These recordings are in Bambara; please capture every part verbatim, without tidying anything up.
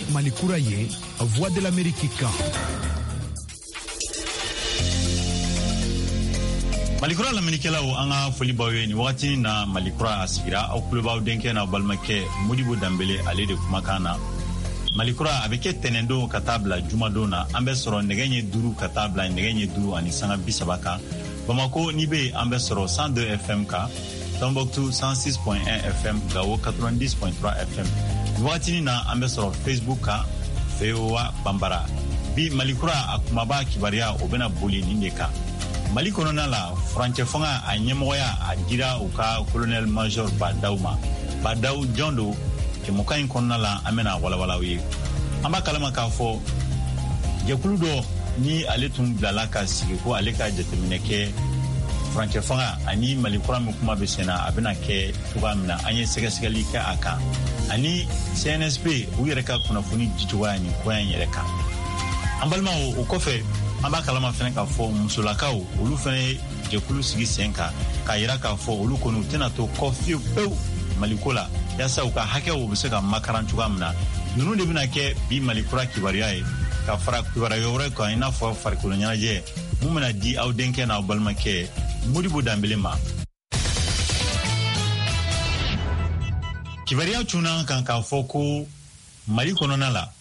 Malikura ye, Voix de l'Amérique kan. Malikura l'Américain anga foli bawe ni wakati na Malikura asigira au kuloba denke na balmake Modibo Dambele ale de kumakana. Malikura abeke tenendo katabla jumadona ambe soro negenye duru katabla negenye duru ani sanga bisabaka. Bamako nibe ambe soro cent deux F M ka, Tombouctou cent six point un F M, Gao quatre-vingt-dix point trois F M. Wakati na ambe soro Facebook ka V O A Bambara. Bi Malikura akumaba kibaria obena boli nindeka. Mali kolona la Franche Fonga a nyemoya a dira uka colonel major Badauma. Badau Jondo ke moka in konna la amena wala wala wi. Amba kalama ka fo jekuludo ni aletum blalaka sigi ko aleka determine ke Franche Fonga ani Mali kura mukuma besena abena ke tugamna anye sega segali ka aka. Ani C N S P uyereka kuna funi jituwa ni kwa nyereka. Ambalma o kofe amba kalama fene ka fo musulakaw olu fene jekulu sigi senka ka yira ka fo olu konu tena to kofi pew Malikola yasa uka hake wo biseka makarantu gamna yunu de bina ke bi Malikura kibariyae ka fara kibariyo re ko ina fo farkulo nyaaje mumena di aw denke na balma ke Modibo Dambele ma kibariya tuna kan ka fo ko Malikono nala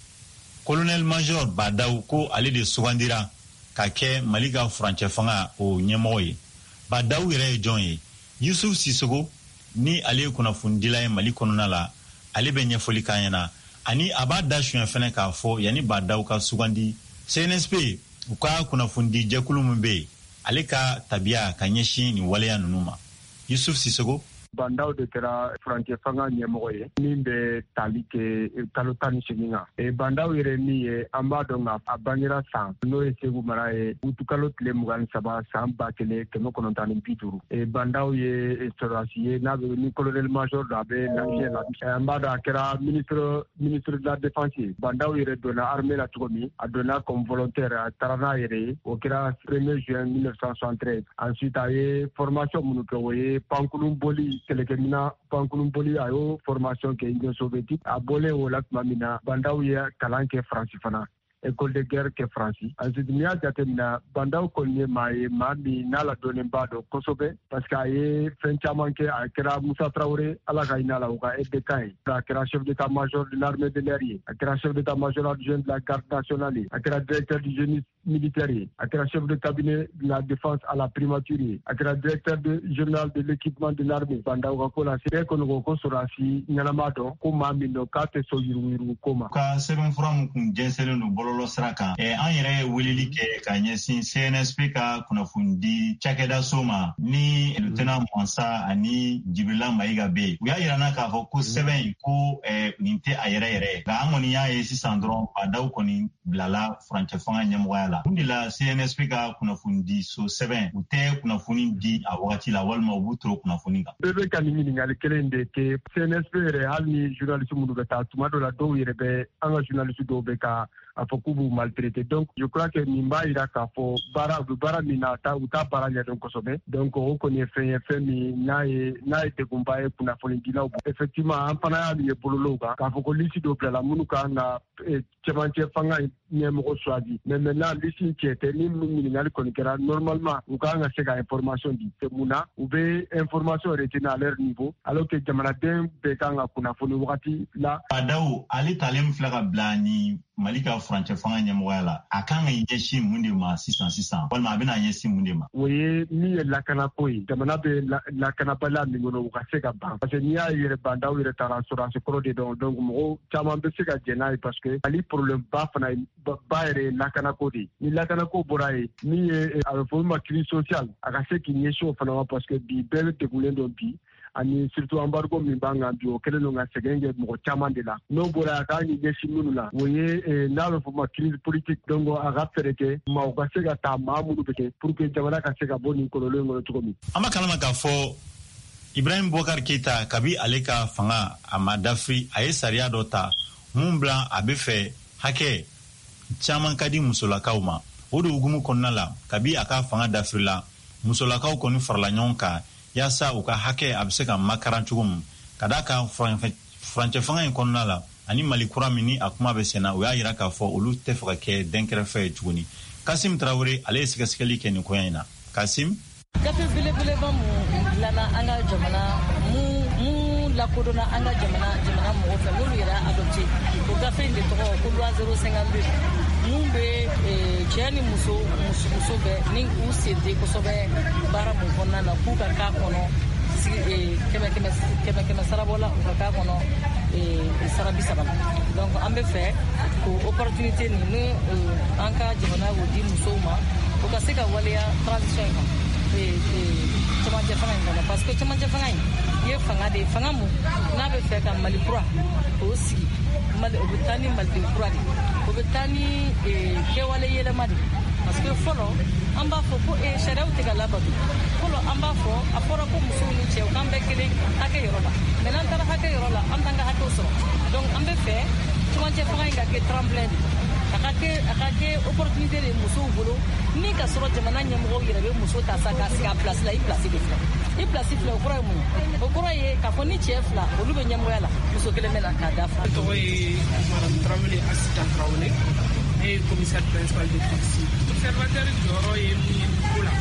Colonel Major Badau ko ale de sugandira ka ke Malika Franche Fonga o nyemoye. Badau ire jonye. Yusuf Sissogo ni ale kuna fundila ye Mali konona la ale be nyefoli kanyana ani abada shuen fene ka fo yani Badau ka sugandi C N S P uka kuna fundi jekulu mbe ale ka tabia kanyeshi ni wale ya nunuma. Yusuf Sissogo Bandao de kera Franche Fonga nyemoye nimbe talike kalotani shininga e bandao ire niye ambado nga abangira san no esegu marae utukalo tle mugan saba san bakele kemo konontani pituru e bandao ye estorasiye na ni colonel major dabe na la ambado kera ministre ministre de la défense bandao ire dona armée la tukomi adona comme volontaire tarana ire au kera premier juin mille neuf cent soixante-treize ensuite aye formation munuko ye pankulum boli Telekemina Pankulumpoli ayo formation ke Union soviétique a bolé au lac Mamina bandau ya kalanke francifana école de guerre ke franci ensuite mi a jatemina bandau konye mai mami nala donembado kosobe parce que aye fenchaman ke akira Moussa Traoré ala kainala uka edkai akira chef d'état major de l'armée de l'air akira chef d'état major adjoint de la garde nationale akira directeur du génie militaire akira chef de cabinet de la défense à la primature akira directeur de général de l'équipement de l'armée bandau ka kola sire kono ko sorasi nyalamado ko mami no kate so yiru koma ka seven from kun jensele no bololo sraka e an yere weleli ke ka nyesin C N S P ka kuna fundi chakeda soma ni lieutenant Mwansa ani Jibila Maiga be uya yirana ka fo ko seven ko e ninte ayere yere ga amoni ya e sisandron bandau koni blala Franche Fonga nyamwala undila C N S P ka kuna fundi so seven ute kuna fundi di awati la walma ubutro kuna funinga bebe kanini ngali kelende ke C N S P re halni journaliste mundu beta tumado la do yirebe anga journaliste do beka afokubu maltraité donc je crois que nimba ira ka fo bara bara minata uta bara ya donc sobe donc on connaît fait fait mi nae nae te kumbaye kuna folingila effectivement ampana ya ni bolologa ka fo ko lisi do pla la munuka na chemanche fanga nyemo swadi mais maintenant lisi tiete ni minali konikera normalement ukanga sega information di temuna ube information retenue à leur niveau alors que jamana den bekanga kuna foni wakati la Badau ali talem flaga blani Malika Franche Fonga nyamwala akanga yeshi munde ma six cents six cents walma abina yeshi munde ma oui ni la kanapoi jamana be la kanapala ni ngono ukaseka ba parce que ni ya yere bandau yere tarasura se pro de donc donc mo chama be seka jenai parce que ali problème ba fana ba yere la kanakodi ni la kanako borai ni a forma crise sociale akaseki nyesho fana parce que bi bele te kulendo bi ani surtout embargo mimbanga bio kelelo nga segenge mo chama de la no bora ka ni jeshi munula woye na lo forma crise politique dongo a rappereke ma o ka sega ta mamudu beke pour que jamana ka sega boni kololo ngolo tukomi ama kalama ka fo Ibrahim Boubacar Keita kabi aleka fanga amadafri aye saria dota mumbla abefe hake chaman kadi musolakaw ma odo ugumu konnala kabi aka fanga dafrila musolakaw koni farla nyonka yasa uka hake abseka makarantugum kadaka Franche Fonga konnala ani malikura mini a kuma bɛ senna o y'a yira k'a fɔ olu tɛ fɛ ka kɛ dɛnkɛrɛfɛ ye tuguni. Kasim Traore ale ye sɛgɛsɛgɛli kɛ nin ko in na. Kasim gafe belebeleba mu dilanna an ka jamana mu mu lakodɔnna an ka jamana jamana mɔgɔ fɛ n'olu yɛrɛ adopté o gafe in de tɔgɔ ko loi zéro cinquante-deux mun bɛ cɛ ni muso muso bɛɛ ni u sen tɛ kosɛbɛ baara mun kɔnɔna na k'u ka k'a kɔnɔ kɛmɛ kɛmɛ kɛmɛ kɛmɛ sarabɔla u ka k'a kɔnɔ sara bi saba donc an bɛ fɛ ko opportunité nin ni an ka jamana y'o di musow ma o ka se ka waleya transition kan cɛmancɛ fanga in kɔnɔ parce que cɛmancɛ fanga in ye fanga de ye fanga mun n'a bɛ fɛ ka Mali kura k'o sigi Mali o bɛ taa ni maliden kura de o bɛ taa ni kɛwale yɛlɛma de parce que fɔlɔ an b'a fɔ ko sariyaw tɛ ka labato fɔlɔ an b'a fɔ a fɔra ko musow ni cɛw k'an bɛɛ kelen hakɛ yɔrɔ la mais n'an taara hakɛ yɔrɔ la an t'an ka hakɛw sɔrɔ donc an bɛ fɛ cɛmancɛ fanga in ka kɛ tremplin de a ka kɛ a ka kɛ opportunité de musow bolo ni ka sɔrɔ jamana ɲɛmɔgɔw yɛrɛ bɛ muso ta sa k'a sigi a place la i place de filɛ i place filɛ o kɔrɔ ye mun ye o kɔrɔ ye k'a fɔ ni cɛ fila olu bɛ ɲɛmɔgɔya la muso kelen bɛ na k'a dafa. Ne tɔgɔ ye madame Traoré assistant Traoré ne ye commissaire principal de taxi. Observateur jɔyɔrɔ ye min ye ko la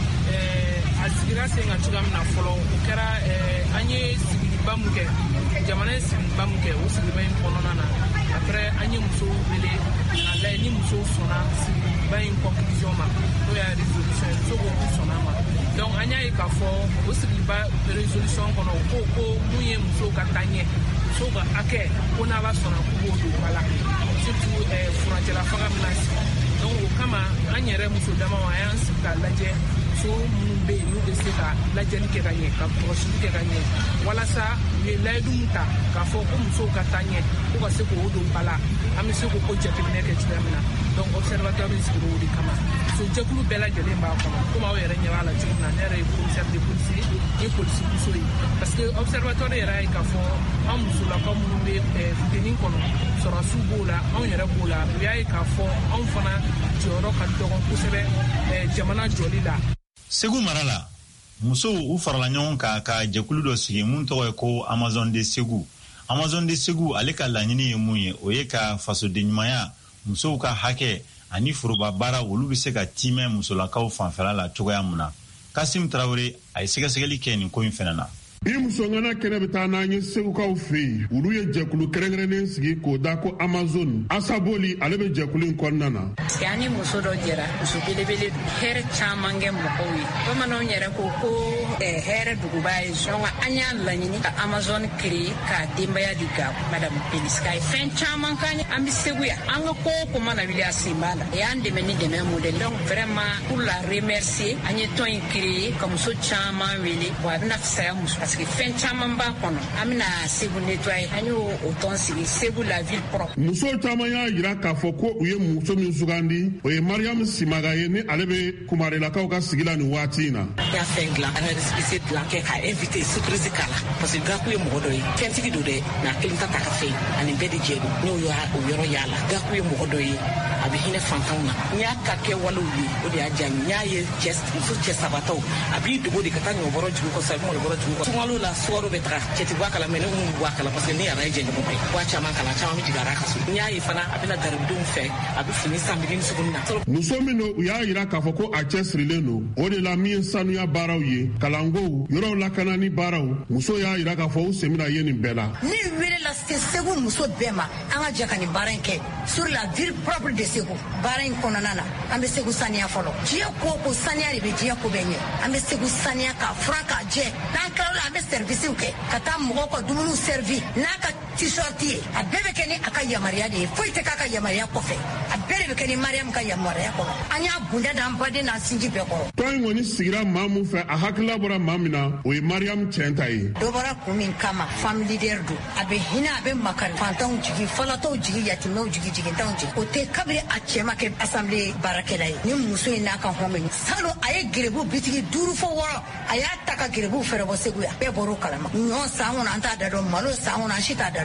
a sigira sen kan cogoya min na fɔlɔ o kɛra an ye sigiba mun kɛ jamana ye sigiba mun kɛ o sigiba in kɔnɔna na après an ye musow wele k'a lajɛ ni musow sɔnna sigiba in conclusion ma n'o y'a résolution ye muso ko k'u sɔnna ma donc an y'a ye k'a fɔ o sigiba résolution kɔnɔ o ko ko mun ye musow ka taaɲɛ musow ka hakɛ ko n'a b'a sɔnna k'u b'o don ba la surtout furancɛla fanga bɛna sigi donc o kama an yɛrɛ muso damaw an y'an sigi k'a lajɛ muso minnu bɛ yen n'u bɛ se ka lajɛli kɛ ka ɲɛ ka kɔlɔsili kɛ ka ɲɛ walasa u ye layidu min ta k'a fɔ ko musow ka taa ɲɛ ko ka se k'o don ba la an bɛ se k'o ko jateminɛ kɛ cogoya min na donc observateur min sigir'o de kama so jɛkulu bɛɛ lajɛlen b'a kɔnɔ komi aw yɛrɛ ɲɛ b'a la cogo min na ne yɛrɛ ye commissaire de police ye polisi muso ye parce que observateur yɛrɛ y'a ye k'a fɔ an musolakaw minnu bɛ fitinin kɔnɔ sɔrɔsiw b'o la anw yɛrɛ b'o la u y'a ye k'a fɔ anw fana jɔyɔrɔ ka dɔgɔ kosɛbɛ jamana jɔli la. Segu mara la musow u farala ɲɔgɔn kan ka jɛkulu dɔ sigi mun tɔgɔ ye ko Amazon de Segu. Amazon de Segu ale ka laɲini ye mun ye o ye ka fasodenɲumanya musow ka hakɛ ani foroba baara olu bɛ se ka timɛ musolakaw fanfɛla la cogoya mun na. Kasim Traore a ye sɛgɛsɛgɛli kɛ nin ko in fɛnɛ na. Ni musongana kɛnɛ bɛ taa n'an ye segukaw fɛ yen olu ye jɛkulu kɛrɛnkɛrɛnnen sigi k'o da ko Amazon Asaboli ale bɛ jɛkulu in kɔnɔna na. Parce que an ye muso dɔ jɛra muso belebele don hɛrɛ caman kɛ mɔgɔw ye bamananw yɛrɛ ko ko hɛrɛ duguba ye donc an y'a laɲini ka Amazon créer ka denbaya di ga madame Peliska ye fɛn caman k'an ye an bɛ Segu yan an ka ko o ko mana wuli a sen b'a la o y'an dɛmɛ ni dɛmɛ modèle donc vraiment pour la remercier an ye tɔn in créer ka muso caman wele bon a bɛna fisaya muso parce que fɛn caman b'a kɔnɔ an bɛna Segu nettoyer an y'o o tɔn sigi Segu la ville propre. Muso caman y'a jira k'a fɔ ko u ye muso min sugandi o ye Mariam Simaga ye ni ale bɛ kumarelakaw ka sigi la nin waati in na. N y'a fɛn dilan an yɛrɛ spécial dilan kɛ k'a invité surprise k'a la parce que Gakou ye mɔgɔ dɔ ye fɛntigi don dɛ nka kelen ta ta ka fɛ ani bɛɛ de jɛ don n'o y'a o yɔrɔ y'a la Gakou ye mɔgɔ dɔ ye a bɛ hinɛ fantanw na n y'a ka kɛ walew ye o de y'a diya n y'a ye cɛ muso cɛ sabatɔw a b'i dogo de ka taa ɲɔbɔrɔ jugu kɔ sabu ɲɔbɔrɔ jugu kɔ sunkalo la sukaro bɛ taga cɛ ti bɔ a kala mɛ ne mun bɔ a kala parce que ne yɛrɛ ye jɛɲɔgɔn bɛɛ wa caman kala caman bɛ jigin a ka so n y'a ye fana a bɛna garibudenw fɛ a bɛ fini san biri ni suguni na. Muso min don u y'a jira k'a fɔ ko a cɛ sirilen don o de la min ye sanuya baaraw ye kalankow yɔrɔw lakanani baaraw muso y'a jira k'a fɔ u sen bɛna ye nin bɛɛ la. Ne welela Segu muso bɛɛ ma an ka jɛ ka nin baara in kɛ sur la ville propre de Segu baara in kɔnɔna na an bɛ Segu saniya fɔlɔ diɲɛ ko ko saniya de bɛ diɲɛ ko bɛɛ ɲɛ an bɛ Segu saniya k'a fura k'a jɛ n'an kila la an bɛ services kɛ ka taa mɔgɔw ka dumuni servi n'a ka t-shirt ye a bɛɛ bɛ kɛ ni a ka yamaruya de ye foyi tɛ k'a ka yamaruya kɔfɛ a bɛɛ de bɛ kɛ ni Mariam ka yamaruya kɔrɔ an y'a bunda d'an baden n'an sinji bɛɛ kɔrɔ. Tɔn in kɔni sigira maa min fɛ a hakilila bɔra maa min na o ye Mariam cɛn ta ye. Dɔ bɔra kun min kama femme leader don a bɛ hinɛ a bɛ makari fantanw jigi falatɔw jigi yatimɛw jigi jigintanw jigi o tɛ kabiri a cɛ ma kɛ assemblée baarakɛla ye ni muso in n'a ka hɔn salon a ye gerebu bitigi duuru fɔ wɔɔrɔ a y'a ta ka gerebu fɛrɛ bɔ Segu yan bɛɛ bɔr'o kalama ɲɔ san kɔnɔ an t'a da dɔn malo san kɔnɔ an si t'a da dɔn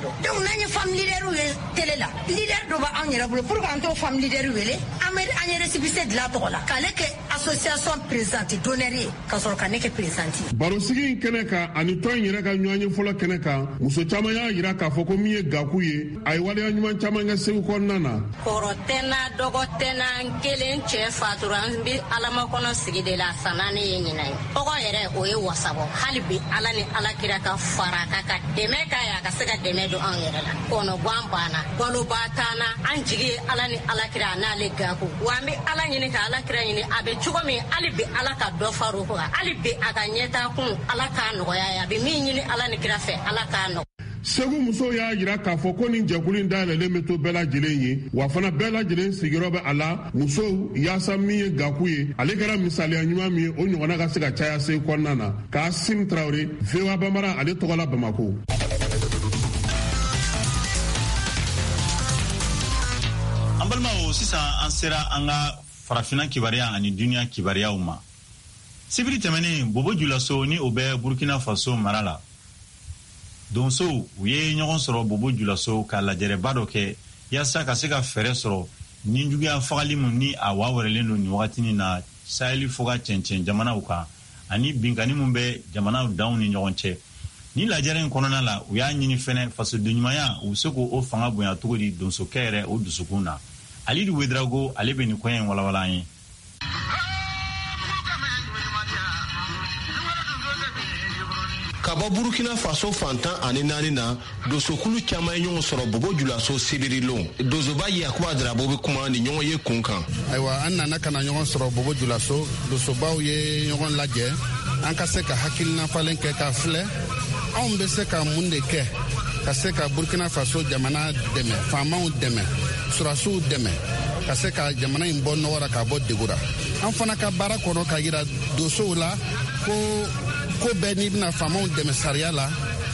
do donc nanye fam leader ou télé la leader do ba an yera bolo pour kan to fam leader wele amer an yera sibise de la to la kale ke association présidente donnerie ka so kan ke présidente baro sigi keneka ani to yera ga nyanye folo keneka muso chama ya yira ka foko miye gakuye ay wale anyuma chama nga se ko nana korotena dogotena kelen che faturan bi alama kono sigi de la sanani yinina ogo yere o e wasabo halibi alani alakira ka faraka ka deme ka ya ka sega deme do an yere la kono gwambana bolo batana anjigi alani alakira na le gaku wambi alani ni ka alakira ni abe chugomi alibi alaka do faru ko alibi aga nyeta kun alaka no ya ya bi minyi ni alani kira fe alaka no segu muso y'a yira k'a fɔ ko nin jɛkulu in dayɛlɛlen bɛ to bɛɛ lajɛlen ye wa fana bɛɛ lajɛlen sigiyɔrɔ bɛ a la musow yaasa min ye gaku ye ale kɛra misaliya ɲuman min ye o ɲɔgɔnna ka se ka caya se kɔnɔna na Kasim Traoré V O A Bambara ale tɔgɔ la Bamako. An balimaw sisan an sera an ka farafina kibaruya ani duniya kibariyaw ma. Sibiri tɛmɛnen Bobo Julaso ni o bɛ Burkina Faso mara la. Donso u ye ɲɔgɔn sɔrɔ Bobo Julaso ka lajɛrɛba dɔ kɛ yaasa ka se ka fɛɛrɛ sɔrɔ ni juguya fagali min ni a wawɛrɛlen don nin wagatinin na Saheli fo ka cɛncɛn jamanaw kan ani binkani min bɛ jamanaw danw ni ɲɔgɔn cɛ. Ni lajɛrɛ in kɔnɔna la u y'a ɲini fɛnɛ fasodenɲumanya u se k'o fanga bonya cogo di donsokɛ yɛrɛ o dusukun na. Alidu Wedrago ale bɛ nin ko in walawala an ye. Ka bɔ Burkina Faso fantan ani naani na dosokulu caman ye ɲɔgɔn sɔrɔ Bobo Julaso Seberilon dozoba Yakuba Darabo bɛ kuma ni ɲɔgɔn ye kun kan. Ayiwa an nana kana ɲɔgɔn sɔrɔ Bobo Julaso dosobaw ye ɲɔgɔn lajɛ an ka se ka hakilina falen kɛ ka filɛ anw bɛ se ka mun de kɛ ka se ka Burkina Faso jamana dɛmɛ faamaw dɛmɛ surasiw dɛmɛ ka se ka jamana in bɔ nɔgɔ la ka bɔ degura an fana ka baara kɔnɔ ka yira dosow la ko ko bɛɛ n'i bɛna faamaw dɛmɛ sariya la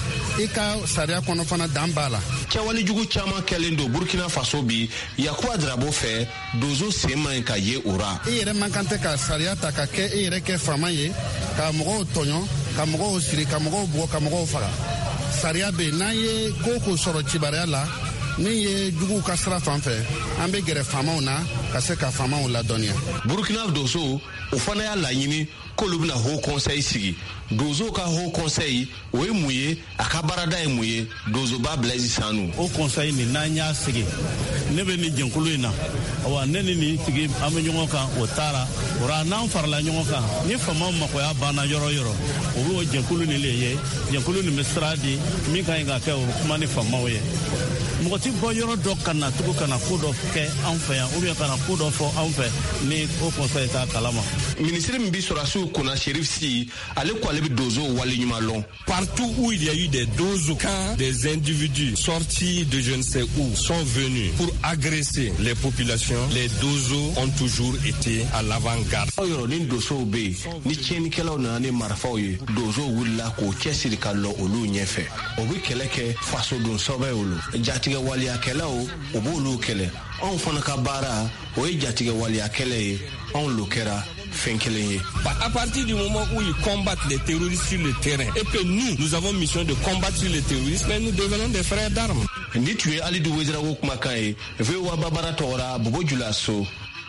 i ka sariya kɔnɔ fana dan b'a la. Kɛwale jugu caman kɛlen don Burkina Faso bi Yakuba Darabo fɛ dozo sen man ɲi ka ye o ra. I yɛrɛ man kan tɛ ka sariya ta ka kɛ i yɛrɛ kɛ faama ye ka mɔgɔw tɔɲɔ ka mɔgɔw siri ka mɔgɔw bugɔ ka mɔgɔw faga sariya bɛ yen n'an ye ko ko sɔrɔ cibariya la min ye juguw ka sira fan fɛ an bɛ gɛrɛ faamaw na ka se ka faamaw ladɔnniya. Burkina doso o fana y'a laɲini k'olu bɛna haut conseil sigi dozo ka haut conseil o ye mun ye a ka baarada ye mun ye dozoba Blaise Sanu. O conseil nin n'an y'a sigi ne bɛ nin jɛnkulu in na awa ne ni nin tigi an bɛ ɲɔgɔn kan o taara o ra n'an farala ɲɔgɔn kan ni faamaw magoya banna yɔrɔ yɔrɔ o b'o jɛnkulu nin le ye jɛnkulu nin bɛ sira di min ka ɲi ka kɛ o kuma ni faamaw ye. Mɔgɔ ti bɔ yɔrɔ dɔ ka na tugu ka na ko dɔ kɛ anw fɛ yan ou bien ka na ko dɔ fɔ anw fɛ ni o conseil t'a kalama. Ministre min bi sɔrɔsiw kunna Shérif Sy ale ko ale bɛ dozo waleɲuman lɔn. Partout où il y a eu des dozos, quand des individus sortis de je ne sais où sont venus pour agresser les populations, les dozos ont toujours été à l'avant-garde. Aw yɔrɔ ni dozow bɛ yen ni tiɲɛnikɛlaw nana ni marifaw ye dozo wulila k'o cɛsiri ka lɔ olu ɲɛfɛ o bɛ kɛlɛ kɛ fasodon sɔbɛ olu jatigɛ waliyakɛlaw o b'olu kɛlɛ anw fana ka baara o ye jatigɛ waliyakɛlɛ ye anw lo kɛra fɛn kelen ye. À partir du moment où ils combattent les terroristes sur le terrain et que nous, nous avons mission de combattre les terroristes, mais nous devenons des frères d'armes. Ni tu es Alidu Wedrago kumakan ye V O A Bambara tɔgɔra Bobo Julaso.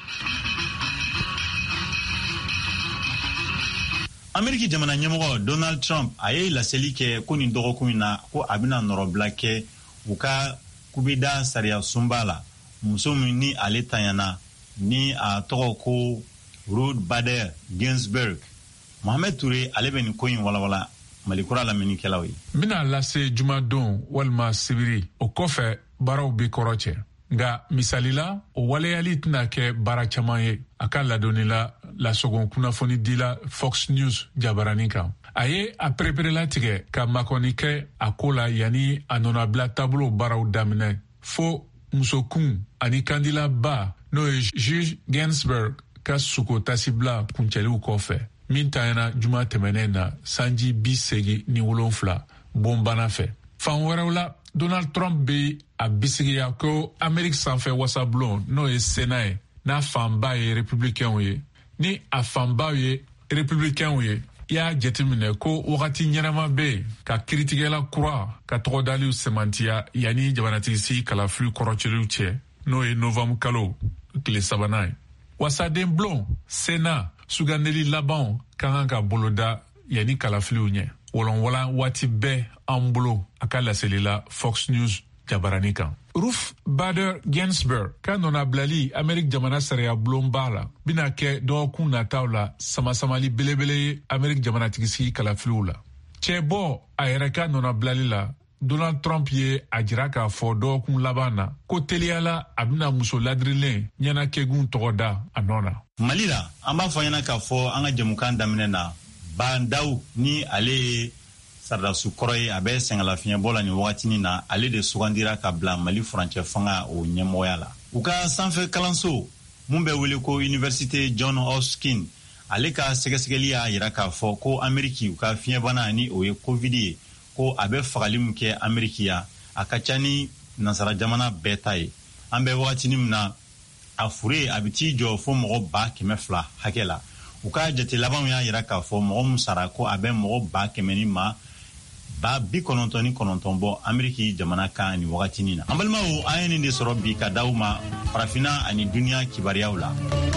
Ameriki jamana ɲɛmɔgɔ Donald Trump a ye laseli kɛ ko nin dɔgɔkun in na ko a bɛna nɔrɔbila kɛ u ka kubida sariya sunba la muso min ni ale tanyana ni a tɔgɔ ko Ruth Bader Ginsburg. Mohamed Touré ale bɛ nin ko in walawala Malikura lamɛnnikɛlaw ye. N bɛna lase jumadon walima sibiri o kɔfɛ baaraw bɛ kɔrɔ cɛ nka misalila o waleyali tɛna kɛ baara caman ye a ka ladonni la lasogon kunnafoni dila Fox News jabaranin kan. A ye a pereperela tigɛ ka makɔni kɛ a ko la yanni a nɔnabila taabolo baaraw daminɛ fo musokun ani kandilaba n'o ye Juge Ginsburg ka suko tasibila kuncɛliw kɔfɛ min tanyana juma tɛmɛnen na sanji bi segi ni wolonfila bonbana fɛ. Fan wɛrɛw la Donald Trump bɛ a bisigiya ko Ameriki sanfɛ wasabulon n'o ye Sénat ye n'a fanba ye républicainw ye ni a fanbaw ye républicainw ye i y'a jateminɛ ko wagati ɲɛnama be ka kiritigɛla kura ka tɔgɔdaliw semantiya yanni jamanatigisi kalafili kɔrɔcɛliw cɛ n'o ye novanburu kalo tile sabanan ye. wasaden bulon sena sugandeli labanw ka kan ka boloda yanni kalafiliw ɲɛ. wɔlɔnwɔla waati bɛɛ an bolo a ka laseli la Fox News jabarani kan. Ruth Bader Ginsburg ka nɔna bilali Amerik jamana sariya bulon b'a la bina kɛ dɔgɔkun nataw la samasamali belebele ye Amerik jamanatigisi kalafiliw la. Cɛ bɔ a yɛrɛ ka nɔna bilali la Donald Trump ye a jira k'a fɔ dɔgɔkun laban na ko teliyala a bena muso ladirilen ɲɛnakɛgun tɔgɔ da a nɔ na. Mali la an b'a fɔ ɲɛna k'a fɔ an ka jamukan daminɛ na Bandaw ni ale ye Sardasu kɔrɔ ye a bɛ sɛngɛlafiɲɛbɔ la ni wagatinin na ale de sugandira ka bila Mali furancɛ fanga o ɲɛmɔgɔya la. U ka sanfɛ kalanso mun bɛ wele ko Université John Hopkins ale ka sɛgɛsɛgɛli y'a yira k'a fɔ ko Ameriki u ka fiɲɛbana ni o ye Covid ye ko a bɛ fagali min kɛ Ameriki ya a ka ca ni nasara jamana bɛɛ ta ye. An bɛ wagatinin min na a fure a bɛ t'i jɔ fo mɔgɔ ba kɛmɛ fila hakɛ la. U ka jate labanw y'a yira k'a fɔ mɔgɔ mun sara ko a bɛ mɔgɔ ba kɛmɛ ni ma ba bi kɔnɔntɔn ni kɔnɔntɔn bɔ Ameriki jamana kan ni wagatinin na. An balimaw an ye nin de sɔrɔ bi ka d'aw ma farafina ani duniya kibariyaw la.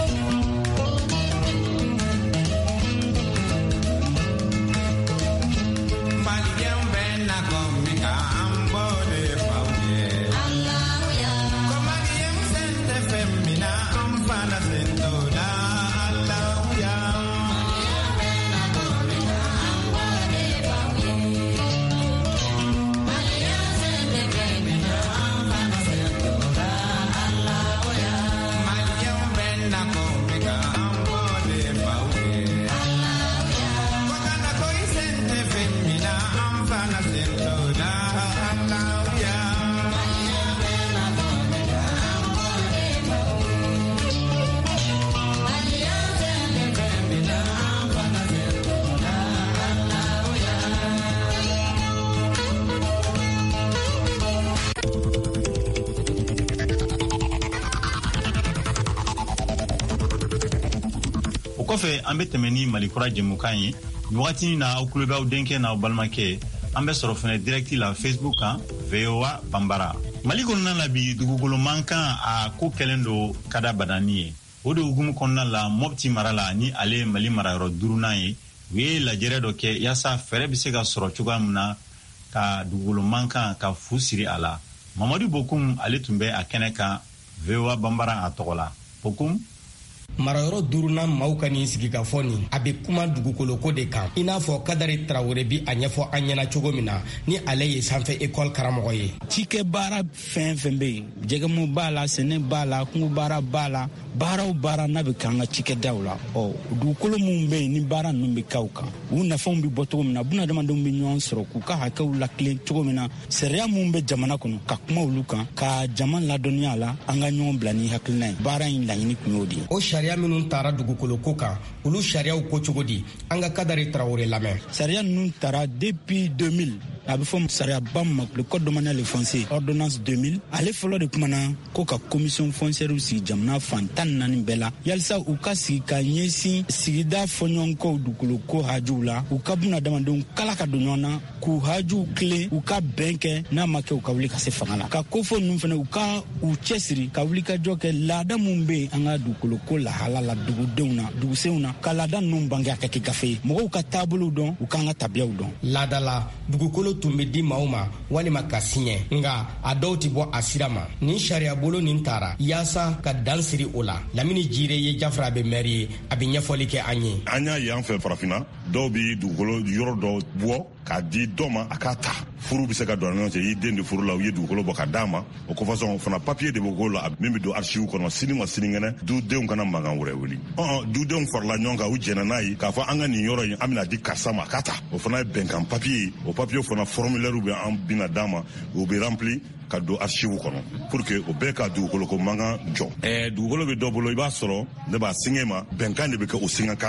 Kɔfɛ an bɛ tɛmɛ ni Malikura jɛmukan ye ni wagati na aw kulo bɛ aw denkɛ n'aw balimakɛ an bɛ sɔrɔ fɛnɛ direct la Facebook kan V O A Bambara. Mali kɔnɔna la bi dugukolo mankan a ko kɛlen do kada badani ye. O de hukumu kɔnɔna la Mopti mara la ni ale Mali marayɔrɔ duurunan ye u ye lajɛrɛ dɔ kɛ yaasa fɛrɛ bɛ se ka sɔrɔ cogoya min na ka dugukolo mankan ka fu siri a la. Mamadu Bokum ale tun bɛ a kɛnɛ kan V O A Bambara a tɔgɔ la. Bokum marayɔrɔ duurunan maaw ka nin sigi ka fɔ nin a bɛ kuma dugukoloko de kan i n'a fɔ Kadari Tarawele bi a ɲɛfɔ an ɲɛna cogo min na ni ale ye sanfɛ école karamɔgɔ ye. Cikɛ baara fɛn fɛn bɛ yen jɛgɛmu b'a la sɛnɛ b'a la kungo baara b'a la baara o baara n'a bɛ k'an ka cikɛdaw la ɔ dugukolo minnu bɛ yen ni baara ninnu bɛ k'aw kan u nafanw bɛ bɔ cogo min na bunadamadenw bɛ ɲɔgɔn sɔrɔ k'u ka hakɛw latilen cogo min na sariya minnu bɛ jamana kɔnɔ ka kuma olu kan ka jama ladɔnniya la an ka ɲɔgɔn bila ni hakilina ye baara in laɲini kun y'o de ye. O sariya minnu taara dugukolo ko kan olu sariyaw ko cogo di an ka Kadari Tarawele lamɛn. Sariya ninnu taara depuis deux mille a bɛ fɔ sariyaba min ma le code domanial et foncier ordonnance deux mille ale fɔlɔ de kumana ko ka commission foncière sigi jamana fan tan ni naani bɛɛ la yalisa u ka sigi ka ɲɛsin sigida fɔɲɔgɔnkɔw dugukolo ko hajuw la u ka bunadamadenw kala ka don ɲɔgɔn na k'u hajuw tilen u ka bɛn kɛ n'a ma kɛ u ka wuli ka se fanga la ka kofɔ ninnu fana u ka u cɛsiri ka wuli ka jɔ kɛ laada min bɛ an ka dugukolo ko lahala la dugudenw na dugusenw na ka laada ninnu bange a ka kɛ gafe ye mɔgɔw ka taabolow dɔn u k'an ka tabiyaw dɔn. Laada la dugukolo tun bɛ di maaw ma walima ka siɲɛ nka a dɔw tɛ bɔ a sira ma nin sariya bolo nin taara yaasa ka dan siri o la Lamini Jire ye Jafra bɛ maire ye a bɛ ɲɛfɔli kɛ an ye. An y'a ye an fɛ farafinna dɔw bɛ dugukolo yɔrɔ dɔ bɔ k'a di dɔ ma a k'a ta furu bɛ se ka don ɲɔgɔn cɛ i den de furu la u ye dugukolo bɔ ka d'a ma o kɔfɛsɔn fana papiye de bɛ k'o la min bɛ don archive kɔnɔ sini ma sinikɛnɛ dudenw kana mankan wɛrɛ wuli ɔn dudenw farala ɲɔgɔn kan u jɛnna n'a ye k'a fɔ an ka nin yɔrɔ in an bɛna di karisa ma k'a ta o fana ye bɛnkan papiye o papiye fana formulaire bɛ an bɛna d'a ma o bɛ rempli ka don archive kɔnɔ pour que o bɛɛ ka dugukolo ko mankan jɔ ɛɛ dugukolo bɛ dɔ bolo i b'a sɔrɔ ne b'a sɛgɛn ma bɛnkan de bɛ kɛ o sɛgɛnkan kan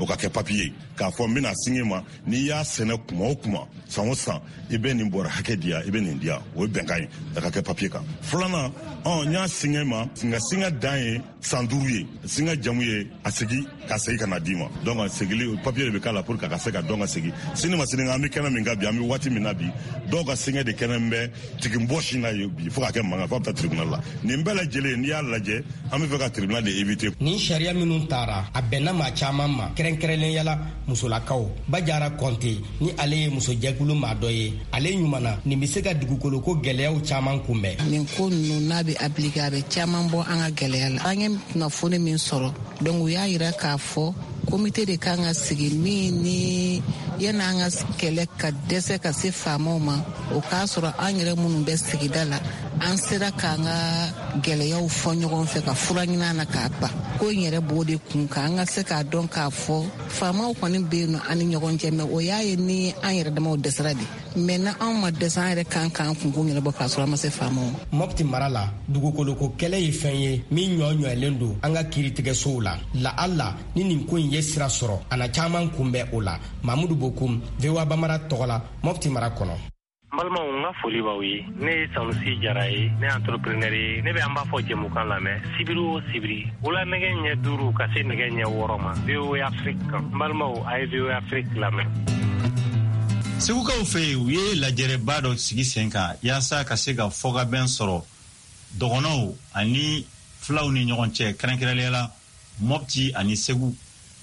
o ka kɛ papiye k'a fɔ n bɛna signé ma n'i y'a sɛnɛ kuma o kuma san o san i bɛ nin bɔra hakɛ diya i bɛ nin diya o ye bɛnkan ye a ka kɛ papiye kan. filanan ɔ n y'a signé ma nka signé dan ye san duuru ye signé jamu ye a segi ka segin ka na d'i ma donc segili papiye de bɛ k'a la pour que a ka se ka dɔn ka segin sini ma sini an bɛ kɛnɛ min kan bi an bɛ waati min na bi dɔw ka signé de kɛnɛ bɛ tigi bɔ sin na ye bi fo ka kɛ mankan fo a bɛ taa tribunal la nin bɛɛ lajɛlen n'i y'a lajɛ an bɛ fɛ ka tribunal de éviter. Ni sariya minnu taara a bɛnna maa caman ma kɛrɛnkɛrɛnnenya musolakaw Bajara Kɔnte ni ale ye musojɛkulu maa dɔ ye ale ɲumana nin bɛ se ka dugukolo ko gɛlɛyaw caman kunbɛn. Nin ko ninnu n'a bɛ appliquer a bɛ caman bɔ an ka gɛlɛya la an ye kunnafoni min sɔrɔ donc u y'a yira k'a fɔ komite de kan ka sigi min ni yanni an ka kɛlɛ ka dɛsɛ ka se faamaw ma o k'a sɔrɔ an yɛrɛ minnu bɛ sigida la an sera k'an ka gɛlɛyaw fɔ ɲɔgɔn fɛ ka fura ɲini na k'a ban ko in yɛrɛ b'o de kun kan an ka se k'a dɔn k'a fɔ faamaw kɔni bɛ yen nɔ an ni ɲɔgɔn cɛ mɛ o y'a ye ni an yɛrɛ damaw dɛsɛra de mɛ na anw ma dɛsɛ an yɛrɛ kan k'an kunkun yɛrɛ bɔ k'a sɔrɔ an ma se faamaw ma. Mopti mara la dugukoloko kɛlɛ ye fɛn ye min ɲɔɲɔlen don an ka kiiritigɛsow la la alla ni nin ko in ye sira sɔrɔ a na caman kunbɛn o la Mamudu Bokum V O A Bamara tɔgɔ la Mopti mara kɔnɔ. N balimaw n ka foli b'aw ye ne ye Sanusi Jara ye ne ye entrepreneur ye ne bɛ an b'a fɔ jɛmukan lamɛn sibiri o sibiri wula nɛgɛ ɲɛ duuru ka se nɛgɛ ɲɛ wɔɔrɔ ma V O A Afrique kan n balimaw a ye V O A Afrique lamɛn. Segukaw fɛ yen u ye lajɛrɛba dɔ sigi sen kan yaasa ka se ka fɔkabɛn sɔrɔ dɔgɔnɔw ani filaw ni ɲɔgɔn cɛ kɛrɛnkɛrɛnnenya la Mopti ani Segu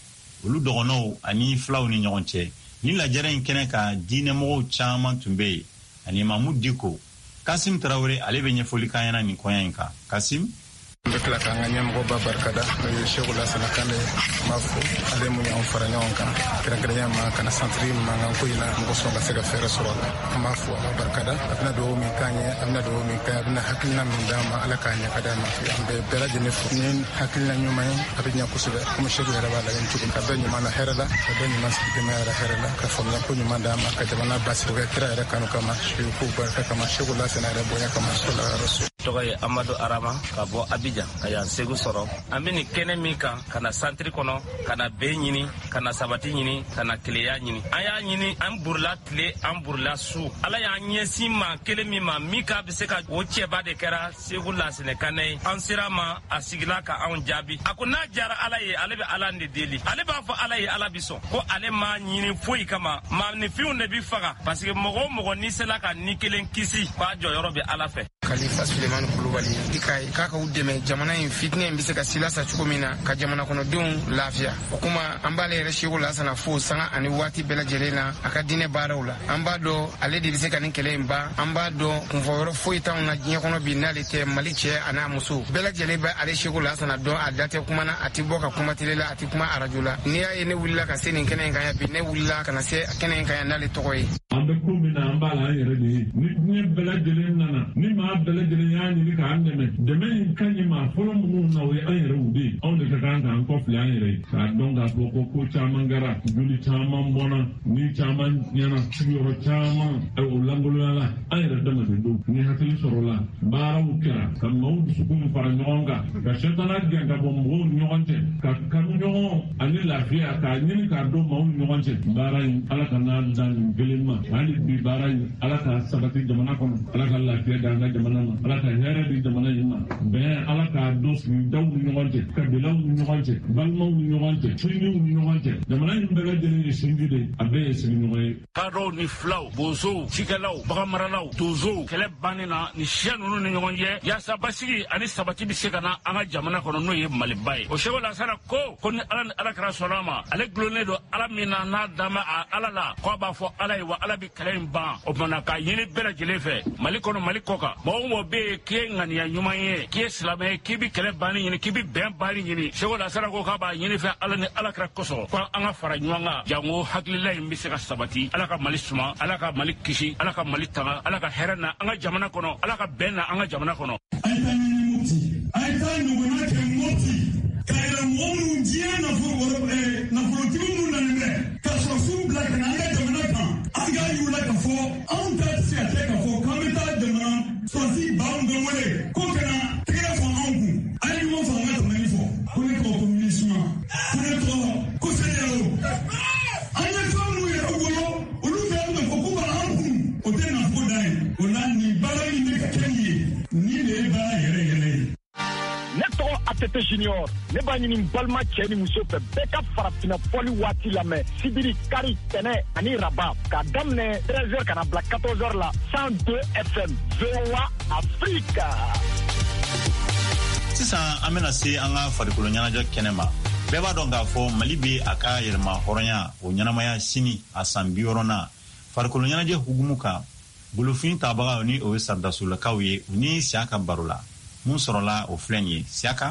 olu dɔgɔnɔw ani filaw ni ɲɔgɔn cɛ ni lajɛrɛ in kɛnɛ ka diinɛmɔgɔw caman tun bɛ yen ani Mamu Diko Kasim Tarawele ale bɛ ɲɛfɔli kan ɲɛna nin kɔɲɔ in kan. Kasim n bɛ tila k'an ka ɲɛmɔgɔba barikada n'o ye Seku Lasana Kane n b'a fɔ ale mun y'anw fara ɲɔgɔn kan kɛrɛnkɛrɛnnenya ma ka na santiri mankan ko in na mɔgɔ sɔn ka se ka fɛɛrɛ sɔrɔ a la an b'a fɔ a b'a barikada a bɛna dugawu min k'an ye a bɛna dugawu min k'an ye a bɛna hakilina min d'an ma ala k'a ɲɛ ka d'an ma an bɛ bɛɛ lajɛlen fo ni hakilina ɲuman ye a bɛ ɲɛ kosɛbɛ komi Seku yɛrɛ b'a lajɛ cogo ka bɛɛ ɲuman na hɛrɛ la ka bɛɛ ɲuman sigi denbaya yɛrɛ hɛrɛ la ka faamuya ko ɲuman d'an ma ka jamana basigi kɛ kira yɛrɛ kanu kama ko barika kama Seku Lasana yɛrɛ bonya kama sallallahu alaihi wasallam. Tɔgɔ ye Amadu Arama ka bɔ Abidjan ka yan Segu sɔrɔ an bɛ nin kɛnɛ min kan ka na santiri kɔnɔ ka na bɛn ɲini ka na sabati ɲini ka na tileya ɲini an y'a ɲini an burula tile an burula su ala y'an ɲɛsin ma kelen min ma min ka bɛ se ka o cɛba de kɛra Seku Lasana Kane ye an sera ma a sigila ka anw jaabi a ko n'a jara ala ye ale bɛ ala de deli ale b'a fɔ ala ye ala bi sɔn ko ale ma ɲini foyi kama maaninfinw de bi faga parce que mɔgɔ o mɔgɔ n'i sera ka ni kelen kisi k'a jɔyɔrɔ bɛ ala fɛ. Khalifa Sulemani Kulubali i ka ye k'a ka u dɛmɛ jamana in fitinɛ in bɛ se ka sila sa cogo min na ka jamana kɔnɔdenw lafiya o kuma an b'ale yɛrɛ Seku Lasana fo sanga ani waati bɛɛ lajɛlen na a ka diinɛ baaraw la an b'a dɔn ale de bɛ se ka nin kɛlɛ in ban an b'a dɔn kunfɔ yɔrɔ foyi t'anw na diɲɛ kɔnɔ bi n'ale tɛ Mali cɛ a n'a muso bɛɛ lajɛlen bɛ ale Seku Lasana dɔn a da tɛ kuma na a tɛ bɔ ka kuma tele la a tɛ kuma arajo la n'i y'a ye ne wulila ka se nin kɛnɛ in kan yan bi ne wulila ka na se kɛnɛ in kan yan n'ale tɔgɔ ye. An bɛ ko min na an b'a la an yɛrɛ de ye ni diɲɛ bɛɛ lajɛlen nana ni maa bɛɛ lajɛlen y'a ɲini k'an dɛmɛ dɛmɛ in ka ɲi maa fɔlɔ minnu na o ye an yɛrɛw de ye anw de ka kan k'an kɔfile an yɛrɛ ye k'a dɔn k'a fɔ ko ko caman kɛra joli caman bɔnna ni caman ɲɛna sigiyɔrɔ caman o langoloya la an yɛrɛ damaden don ni hakili sɔrɔla baaraw kɛra ka maaw dusukun fara ɲɔgɔn kan ka sɛtana gɛn ka bɔ mɔgɔw ni ɲɔgɔn cɛ ka kanu ɲɔgɔn ani lafiya k'a ɲini k'a dɔn maaw ni ɲɔgɔn cɛ baara in ala ka n'a dan nin kelen ma hali bi baara in ala ka sabati jamana kɔnɔ ala ka lafiya d'an ka jamana ma ala ka hɛrɛ di jamana in ma bɛn ala k'a dɔn sigidaw ni ɲɔgɔn cɛ kabilaw ni ɲɔgɔn cɛ balimaw ni ɲɔgɔn cɛ sinjiw ni ɲɔgɔn cɛ jamana in bɛɛ lajɛlen ye sinji de a bɛɛ ye sigiɲɔgɔn ye. kadɔw ni filaw bozow cikɛlaw baganmaralaw donzow kɛlɛ bannen na ni siya ninnu ni ɲɔgɔn cɛ yaasa basigi ani sabati bɛ se ka na an ka jamana kɔnɔ n'o ye Maliba ye o Seku Lasana ko ko ni ala ni alakira sɔnna a ma ale gulonnen don ala min na n'a dan bɛ a ala la k'a b'a fɔ ala ye wa ala bɛ kɛlɛ in ban o tumana k'a ɲini bɛɛ lajɛlen fɛ Mali kɔnɔ Mali kɔ kan mɔgɔ o mɔgɔ bɛ yen k'i ye ŋaniya ɲuman ye k'i ye silamɛ ye k'i bɛ kɛlɛ banni ɲini k'i bɛ bɛn banni ɲini Seku Lasana ko k'a b'a ɲini fɛ ala ni alakira kosɔn ko an ka fara ɲɔgɔn kan jango hakilila in bɛ se ka sabati ala ka Mali suma ala ka Mali kisi ala ka Mali tanga ala ka hɛrɛ na an ka jamana kɔnɔ ala ka bɛn na an ka jamana kɔnɔ. a ye taa ɲini Mopti a ye taa ɲɔgɔnna kɛ Mopti ka yɛlɛ mɔgɔ minnu diɲɛ nafolotigi minnu nalen bɛ ka sɔrɔsiw bila ka na an ka jamana kan an k'a yir'u la ka fɔ anw ta tɛ se ka kɛ ka fɔ k'an bɛ taa jamana sɔrɔsi b'anw bɛ wele ko ka na tɛgɛ fɔ anw kun a ye ɲuman fɔ an ka tɛmɛni fɔ ko ne tɔgɔ ko minisuma ko ne tɔgɔ ko sɛnɛyaro Tete Junior ne b'a ɲini balima cɛ ni muso fɛ bɛɛ ka farafina fɔli waati lamɛn sibiri kari tɛnɛ ani raba k'a daminɛ treize heures kana bila quatorze heures la cent deux F M V O A Afrique. Sisan an bɛna se an ka farikolo ɲɛnajɛ kɛnɛ ma. Bɛɛ b'a dɔn k'a fɔ Mali bɛ a ka yɛrɛma hɔrɔnya o ɲɛnamaya sini a san bi wɔɔrɔnan farikolo ɲɛnajɛ hukumu kan bolofin tabaga ni o ye Saridasolakaw ye u ni Siaka baro la mun sɔrɔla o filɛ nin ye Siaka.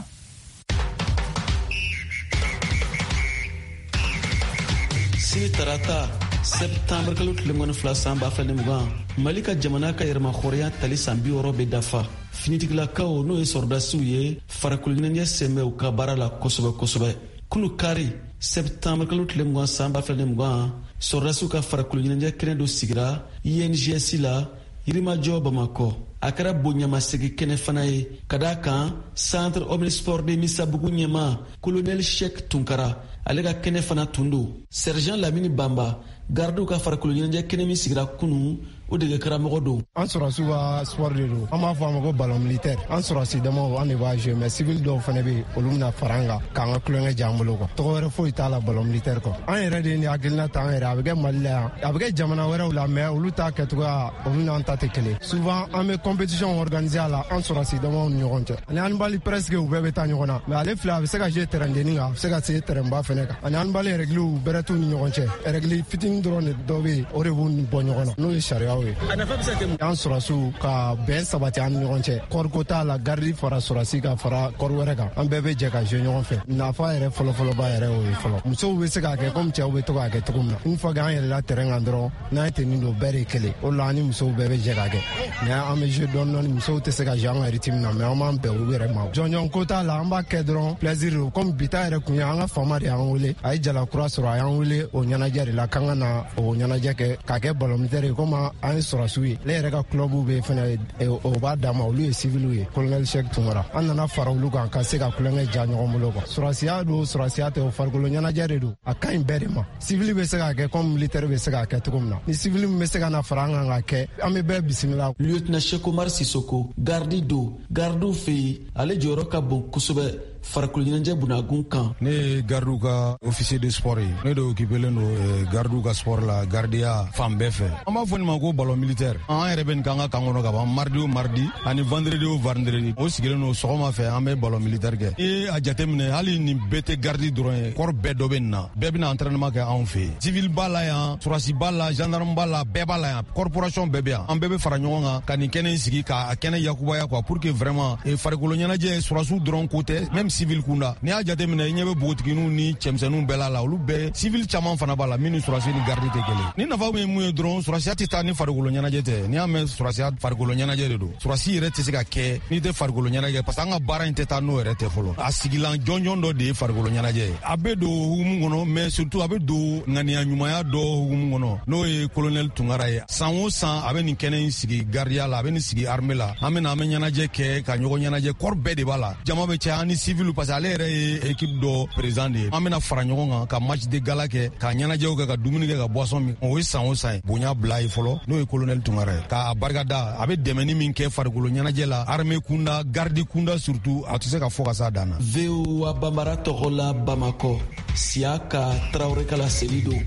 Sini tarata septembre kalo tile mugan ni fila san ba fila ni mugan Mali ka jamana ka yɛrɛma hɔrɔnya tali san bi wɔɔrɔ bɛ dafa. Finitigilakaw n'o ye sɔrɔdasiw ye farikolo ɲɛnajɛ sɛmɛ u ka baara la kosɛbɛ kosɛbɛ. Kunu kari septembre kalo tile mugan san ba fila ni mugan sɔrɔdasiw ka farikolo ɲɛnajɛ kɛnɛ dɔ sigira I N G S la Yirimajɔ Bamakɔ. A kɛra bonɲamasegi kɛnɛ fana ye ka d'a kan centre omnisport de Misabugu ɲɛma colonel Sheikh Tunkara ale ka kɛnɛ fana tun don. Sergent Lamini Bamba gardiw ka farikolo ɲɛnajɛ kɛnɛ min sigira kunu o dege karamɔgɔ don. An sɔrɔsiw ka sport de don. An b'a fɔ a ma ko ballon militaire. An sɔrɔsi damaw an de b'a jouer mais civil dɔw fana bɛ yen olu bɛna fara an kan k'an ka tulonkɛ diya an bolo quoi. Tɔgɔ wɛrɛ foyi t'a la ballon militaire kɔ. An yɛrɛ de ye nin hakilina ta an yɛrɛ a bɛ kɛ Mali la yan a bɛ kɛ jamana wɛrɛw la mais olu ta kɛcogoya olu n'an ta tɛ kelen. Souvent an bɛ compétition organiser a la an sɔrɔsi damaw ni ɲɔgɔn cɛ. Ani handball presque u bɛɛ bɛ taa ɲɔgɔn na mais ale filɛ a bɛ se ka jouer terrain denni kan a bɛ se ka se terrain ba fana kan. Ani handball règles bɛrɛ t'u ni ɲɔgɔn cɛ. Règle fitinin dɔrɔn de dɔ bɛ yen o de b'u bɔ ɲɔgɔn na n'o ye sariyaw ye. A nafa bɛ se an sɔrɔsiw ka bɛn sabati an ni ɲɔgɔn cɛ kɔriko t'a la garidi fara sɔrɔsi ka fara kɔri wɛrɛ kan an bɛɛ bɛ jɛ ka jouer ɲɔgɔn fɛ nafa yɛrɛ fɔlɔfɔlɔba yɛrɛ o ye fɔlɔ musow bɛ se k'a kɛ komi cɛw bɛ to k'a kɛ cogo min na une fois que an yɛlɛla terrain kan dɔrɔn n'an ye tenue don bɛɛ de ye kelen o la an ni musow bɛɛ bɛ jɛ k'a kɛ mais an bɛ jouer dɔɔni dɔɔni musow tɛ se ka jouer an ka rythme na mais an b'an bɛn olu yɛrɛ ma jɔnjɔn ko t'a la an b'a kɛ dɔrɔn plaisir don komi bi ta yɛrɛ kun ye an ka faama de y'an wele a ye jalakura sɔrɔ a y'an wele o ɲɛnajɛ de la k'an ka na o ɲɛnajɛ kɛ k'a kɛ ballon militaire ye komi an ye sɔrɔsiw ye ne yɛrɛ ka club bɛ fɛnɛ o b'a d'a ma olu ye civiliw ye colonel Sheikh Tunkara an nana fara olu kan ka se ka kulonkɛ ja ɲɔgɔn bolo quoi sɔrɔsiya don sɔrɔsiya tɛ o farikolo ɲɛnajɛ de don a ka ɲi bɛɛ de ma civil bɛ se k'a kɛ comme militaire bɛ se k'a kɛ cogo min na ni civil min bɛ se ka na fara an kan ka kɛ an bɛ bɛɛ bisimila. Lieutenant Cheikh Omar Sissoko gardi do gardiw fɛ yen ale jɔyɔrɔ ka bon kosɛbɛ farikolo ɲɛnajɛ bunakun kan. Ne ye gardiw ka officier de sport ye ne de occupelen don gardiw ka sport la gardiya fan bɛɛ fɛ an b'a fɔ nin ma ko ballon militaire an yɛrɛ bɛ nin k'an ka kan kɔnɔ ka ban mardi o mardi ani vendredi o vendredi o sigilen don sɔgɔma fɛ an bɛ ballon militaire kɛ i a jateminɛ hali nin bɛɛ tɛ gardi dɔrɔn ye kɔrɔ bɛɛ dɔ bɛ nin na bɛɛ bɛna entraînement kɛ anw fɛ yen civil b'a la yan surasi b'a la gendarme b'a la bɛɛ b'a la yan corporation bɛɛ bɛ yan an bɛɛ bɛ fara ɲɔgɔn kan ka nin kɛnɛ in sigi k'a kɛnɛ yakubaya quoi pour que vraiment farikolo ɲɛnajɛ surasiw dɔrɔn ko tɛ même civil kunda n'i y'a jateminɛ i ɲɛ bɛ bogotigininw ni cɛmisɛnninw bɛɛ la la olu bɛɛ civil caman fana b'a la min ni surasi ni gardi tɛ kelen ni nafa min ye mun ye dɔrɔn surasiya tɛ taa ni farikolo ɲɛnajɛ tɛ n'i y'a mɛn surasiya farikolo ɲɛnajɛ de don surasi yɛrɛ tɛ se ka kɛ n'i tɛ farikolo ɲɛnajɛ parce que an ka baara in tɛ taa n'o yɛrɛ tɛ fɔlɔ a sigilan jɔnjɔn dɔ de ye farikolo ɲɛnajɛ ye a bɛ don hukumu kɔnɔ mais surtout a bɛ don ŋaniya ɲumanya dɔ hukumu kɔnɔ n'o ye colonel Tunkara ye san o san a bɛ nin kɛnɛ in sigi gardiya la a bɛ nin sigi armée la an bɛ na an bɛ ɲɛnajɛ kɛ ka ɲɔgɔn ɲɛnajɛ kɔrɔ bɛɛ de b'a la jama bɛ caya an ni civil parce que ale yɛrɛ ye équipe dɔ président de ye an bɛna fara ɲɔgɔn kan ka match de gala kɛ ka ɲɛnajɛw kɛ ka dumuni kɛ ka boisson min o ye san o san ye bonya bila ye fɔlɔ n'o ye colonel Tunkara ye k'a barikada a bɛ dɛmɛni min kɛ farikolo ɲɛnajɛ la armée kunda gardi kunda surtout a tɛ se ka fɔ ka s'a dan na. V O A Bambara tɔgɔ la Bamakɔ Siaka Traoré Kala Seli don.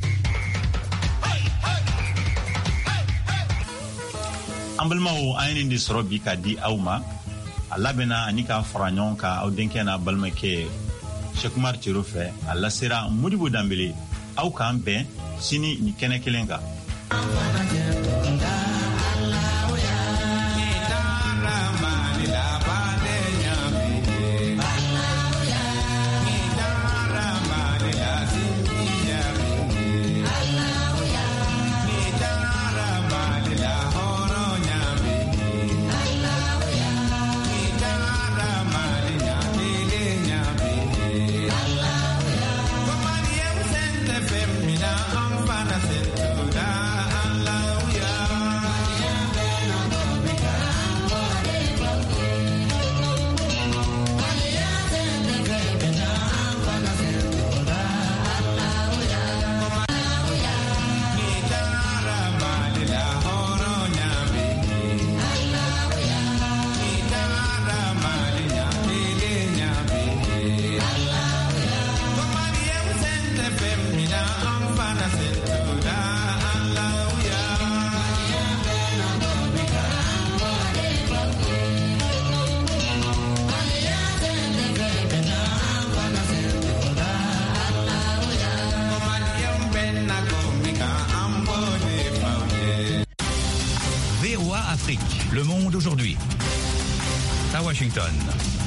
An balimaw an ye nin de sɔrɔ bi ka di aw ma a labɛnna ani ka fara ɲɔgɔn kan aw denkɛ n'a balimakɛ Cheikh Umar Cero fɛ a lasera Modibo Danbele aw k'an bɛn sini ni kɛnɛ kelen kan. Allah Le Monde aujourd'hui. À Washington.